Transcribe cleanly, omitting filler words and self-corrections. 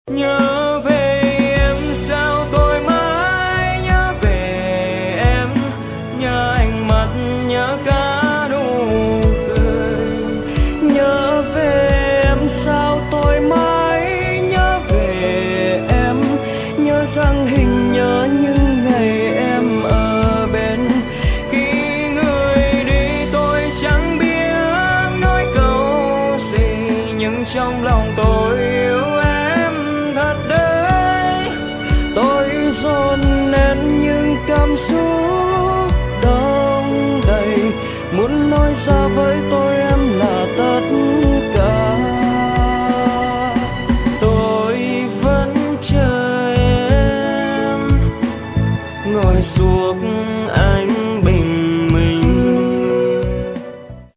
Nhớ về em sao tôi mãi nhớ về em, nhớ ánh mắt, nhớ cả nụ cười. Nhớ về em sao tôi mãi nhớ về em, nhớ dáng hình, nhớ những ngày em ở bên. Khi người đi tôi chẳng biết nói câu gì, nhưng trong lòng tôi